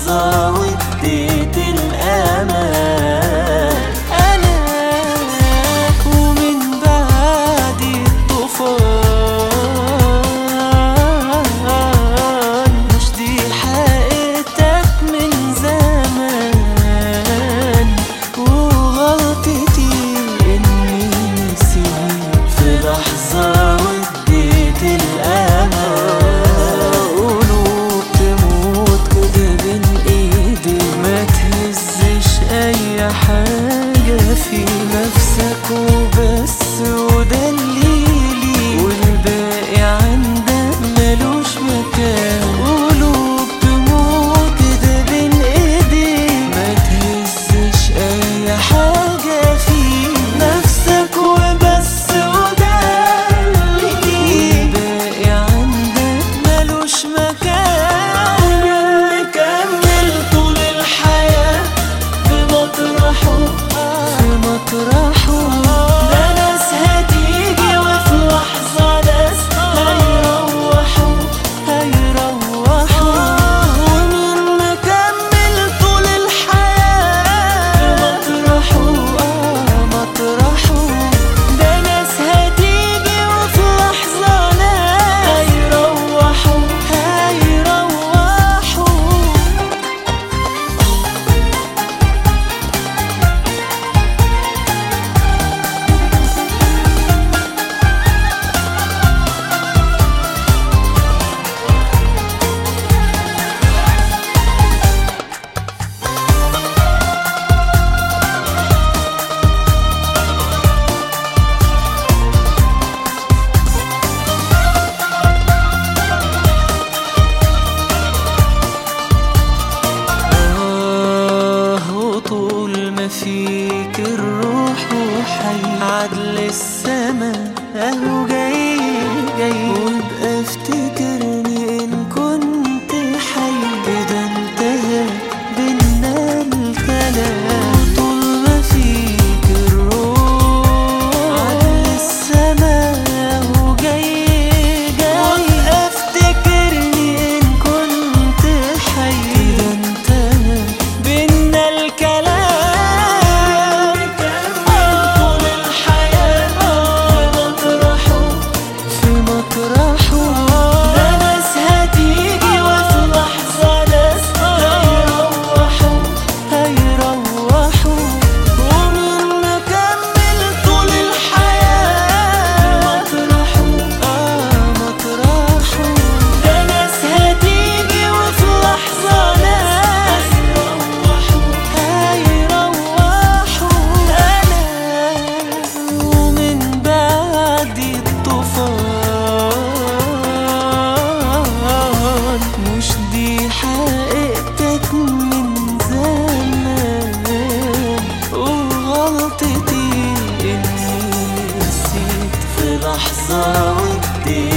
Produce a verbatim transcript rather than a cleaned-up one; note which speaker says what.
Speaker 1: لحظة واديت الأمان. أنا ومن بعد الطوفان مش دي حقيقتك من زمان، وغلطتي إني نسيت في لحظة واديت الأمان. قلوب تموت كده بين ايدي، ما تهزش اي حاجة في نفسك وبس، وده الليلي والباقي عندك ملوش مكان. قلوب تموت كده بين ايدي، ما تهزش اي حاجة في نفسك وبس، وده الليلي والباقي عندك ملوش مكان. نكمل طول الحياة في مطرحه في مطرحه. ده ناس هتيجي وفي لحظة ناس هيروحوا هيروحوا. ومين مكمل طول الحياة في مطرحه مطرحه. ده ناس هتيجي وفي لحظة ناس هيروحوا هيروحوا. آه وطول ما فيك الروح وحي، عدل السما اهو جاي جاي. وابقى افتكرني ان كنت حي، كده انتهى بينا الكلام. طول ما فيك الروح عدل السما اهو جاي جاي. وابقى افتكرني ان كنت حي، كده انتهى بينا الكلام. طول الحياة في مطرحه ده ناس هتيجي وفي لحظة ناس هيروحوا هيروحوا. ومين مكمل طول الحياة في مطرحه مطرحه. ده ناس هتيجي وفي لحظة ناس هيروحوا هيروحوا. أنا ومن بعد الطوفان مش دي حقيقتك من زمان، وغلطتي إني نسيت في لحظة ودي